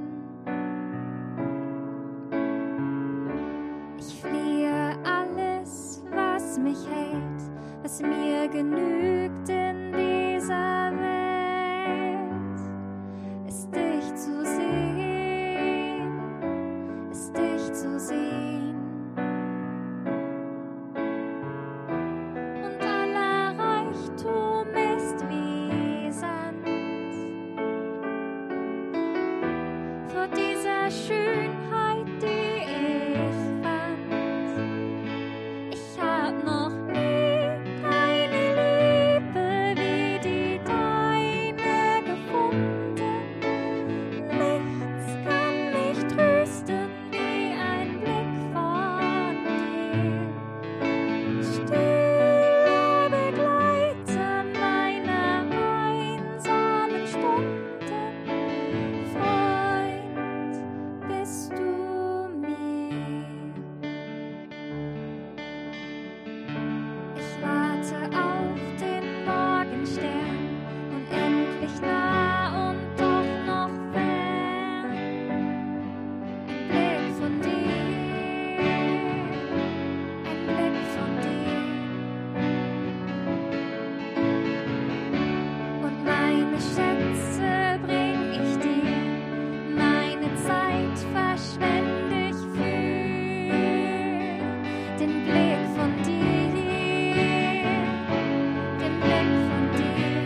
Ich fliehe alles, was mich hält, was mir genügt in dieser Welt, ist dich zu sehen, ist dich zu sehen. Schönheit, die ich fand. Ich hab noch nie eine Liebe wie die deine gefunden. Nichts kann mich trösten wie ein Blick von dir. Stiller Begleiter meiner einsamen Stunden. Freund bist du mir. Ich warte auf den Morgenstern, unendlich nah und doch noch fern. Ein Blick von dir, ein Blick von dir. Und meine Schätze bring ich dir, meine Zeit verschwende ich für den Blick von dir, den Blick von dir.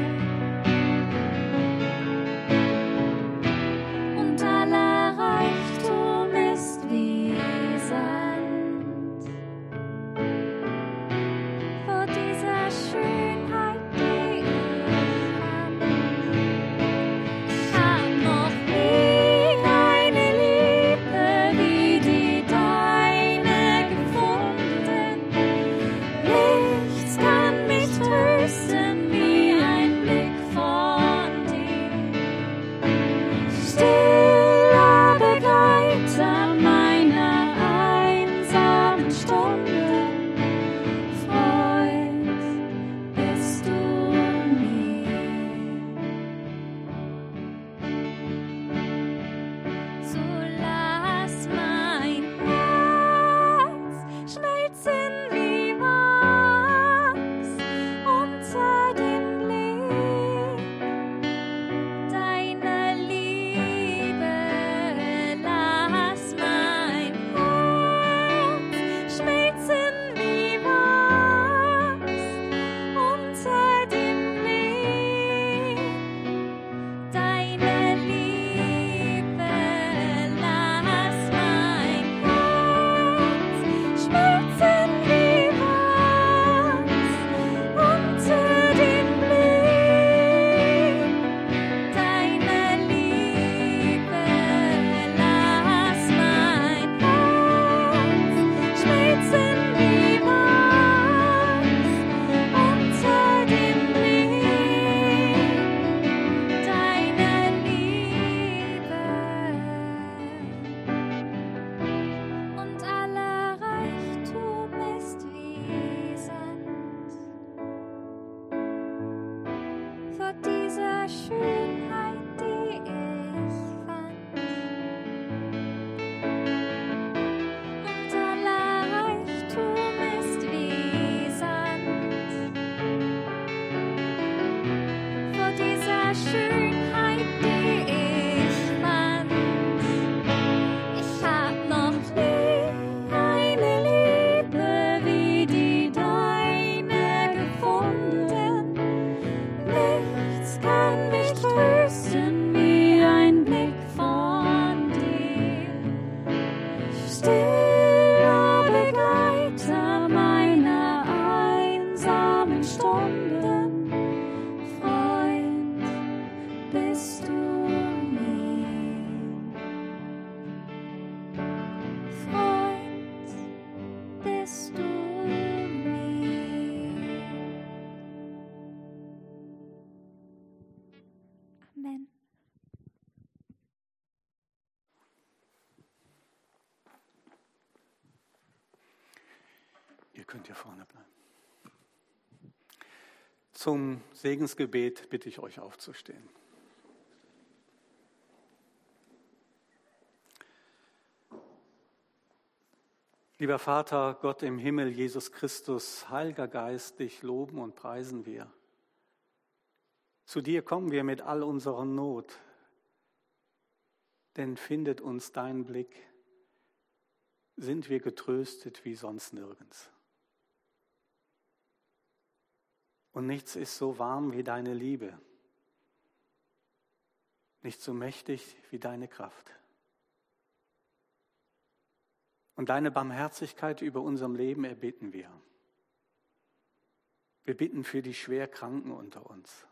Und aller Reichtum ist wie Sand vor dieser Schönheit, die ich fand. Ich hab noch nie eine Liebe wie die deine gefunden. Nichts kann mich trösten wie ein Blick von dir. Stiller Begleiter meiner einsamen Stunden. Freund bist du mir. So lass mein Herz schmelzen wie Wachs unter dem Blick deiner Liebe. Lass mein Herz schmelzen wie Wachs unter dem Blick deiner Liebe. Lass mein Herz schmelzen wie Wachs unter dem Blick deiner Liebe. Lass mein Herz schmelzen wie Wachs unter dem Blick deiner Liebe. Und aller Reichtum ist wie Sand vor dieser Schönheit, die ich fand. Und aller Reichtum ist wie Sand vor dieser Schönheit, die ich fand. Ich hab noch nie eine Liebe wie die deine gefunden. Nichts kann mich trösten wie ein Blick von dir. Stiller Begleiter meiner einsamen Stunden. Freund bist du mir. Freund bist du mir. Amen. Ihr könnt hier vorne bleiben. Zum Segensgebet bitte ich euch aufzustehen. Lieber Vater, Gott im Himmel, Jesus Christus, Heiliger Geist, dich loben und preisen wir. Zu dir kommen wir mit all unserer Not, denn findet uns dein Blick, sind wir getröstet wie sonst nirgends. Und nichts ist so warm wie deine Liebe, nicht so mächtig wie deine Kraft. Und deine Barmherzigkeit über unserem Leben erbitten wir. Wir bitten für die Schwerkranken unter uns,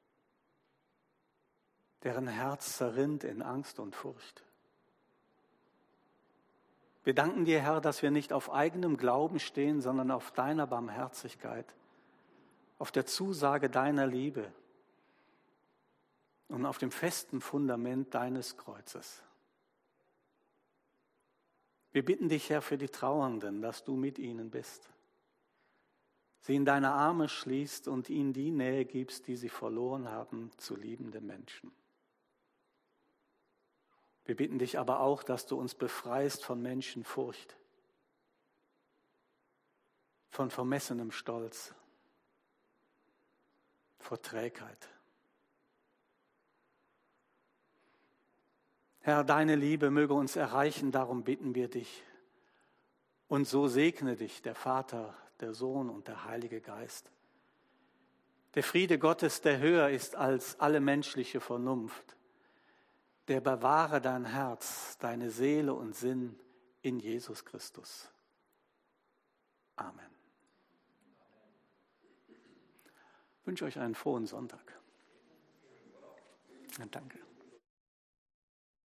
deren Herz zerrinnt in Angst und Furcht. Wir danken dir, Herr, dass wir nicht auf eigenem Glauben stehen, sondern auf deiner Barmherzigkeit, auf der Zusage deiner Liebe und auf dem festen Fundament deines Kreuzes. Wir bitten dich, Herr, für die Trauernden, dass du mit ihnen bist, sie in deine Arme schließt und ihnen die Nähe gibst, die sie verloren haben zu liebenden Menschen. Wir bitten dich aber auch, dass du uns befreist von Menschenfurcht, von vermessenem Stolz, vor Trägheit. Herr, deine Liebe möge uns erreichen, darum bitten wir dich. Und so segne dich der Vater, der Sohn und der Heilige Geist. Der Friede Gottes, der höher ist als alle menschliche Vernunft, der bewahre dein Herz, deine Seele und Sinn in Jesus Christus. Amen. Ich wünsche euch einen frohen Sonntag. Danke.